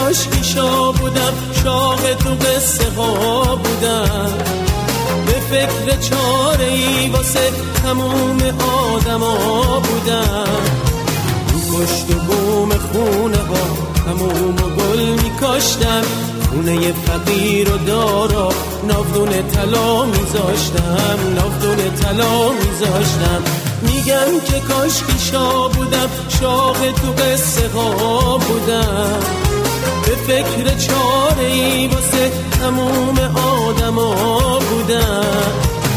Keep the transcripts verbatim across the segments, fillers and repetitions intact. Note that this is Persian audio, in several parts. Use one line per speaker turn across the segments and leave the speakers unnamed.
کاشکی شاه بودم، شاه تو قصه ها بودم. به فکر چاره ای واسه تموم آدم ها بودم. رو پشت و بوم خونه ها تموم و گل می کاشتم. خونه فقیر و دارا ناودون طلا میذاشتم، ناودون طلا میذاشتم. میگم که کاشکی شاه بودم، شاه تو قصه ها بودم. به فکر چاره ای واسه تموم آدم ها بودم.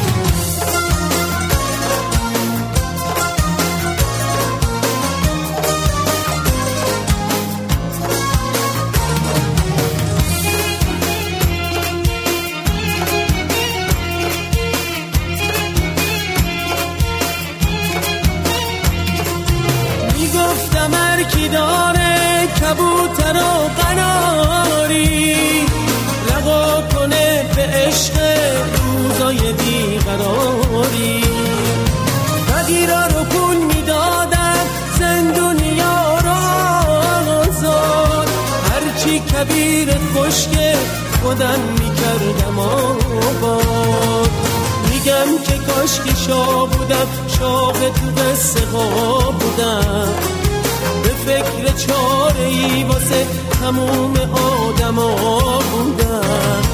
کی داره کبوتر و قناری، لقا کنه به عشق روزای بیقراری. فقیرا رو پول میدادم، زندونیا رو آزاد. هرچی کبیر خشک خودم میکردم آباد. میگم که کاشکی شاه بودم، شاه تو قصه ها بودم. به فکر چاره ای واسه تموم آدم ها بودم.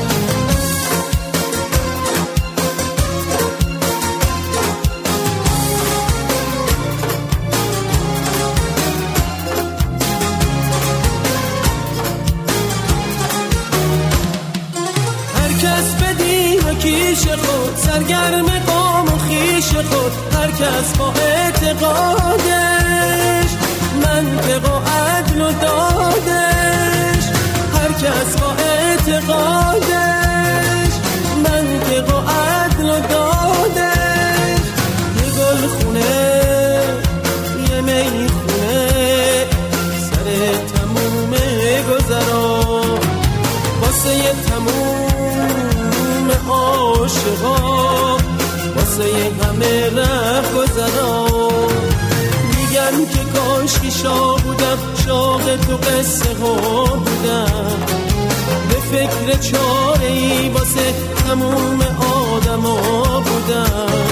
هر کس به دین و کیش خود، سرگرم قام و خیش خود. هر کس با اعتقادش، منطق و عدل و دادش. هر کس با اعتقادش، منطق و عدل و دادش. یه گل خونه، یه می خونه، سر تموم گذران. واسه یه تموم عاشقا، واسه یه همه ره گذران. میگم که کاشکی شاه بودم، شاه تو قصه ها بودم. به فکر چاره ای واسه تموم آدم ها بودم.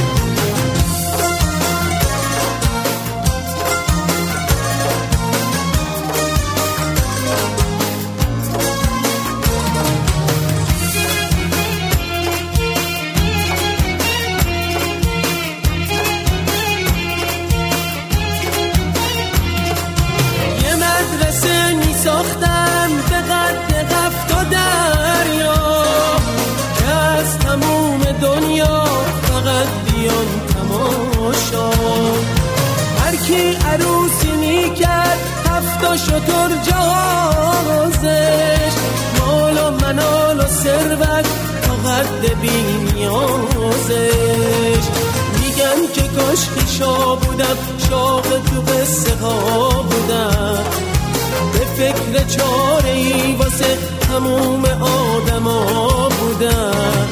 ساختم به قد قفت و دریا، که از تموم دنیا فقط بیان تماشا. هر کی عروسی میکرد هفتا شتر جهازش، مال و منال و ثروت تا قد بی نیازش. میگم که کاشکی شاه بودم، شاه تو قصه ها بودم. به فکر چاره ای واسه تموم آدم ها بودم.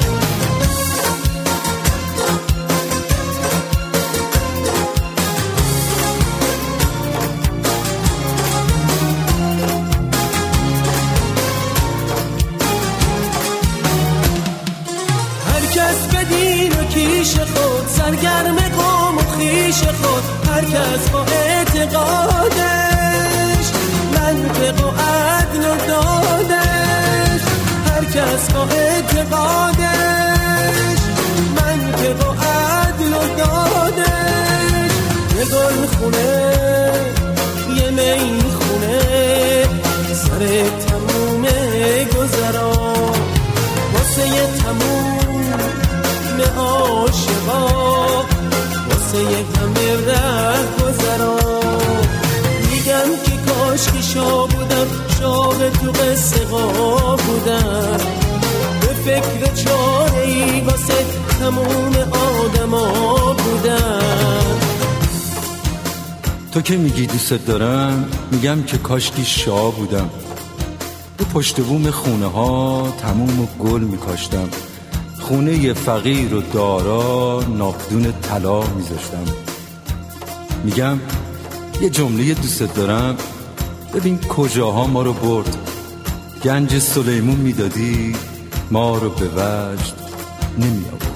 هر کس به دین و کیش خود، سرگرم قام و خیش خود. هر کس با اعتقادش، منطق و عدل و دادش. هر کس با اعتقادش، منطق و عدل و دادش. یه گل خونه، یه می خونه، سر تموم گذران. واسه یه تموم عاشقا، واسه یه همه ره گذران. میگم که کاشکی شاه بودم، شاه تو قصه ها بودم. به فکر چاره ای واسه تموم آدم ها بودم.
تو که میگی دوست دارم، میگم که کاشکی شاه بودم. به پشت بوم خونه ها تموم و گل میکاشتم. خونه ی فقیر و دارا ناودون طلا میذاشتم. میگم یه جمله دوست دارم، ببین کجاها ما رو برد. گنج سلیمون میدادی ما رو به وجد نمی آورد.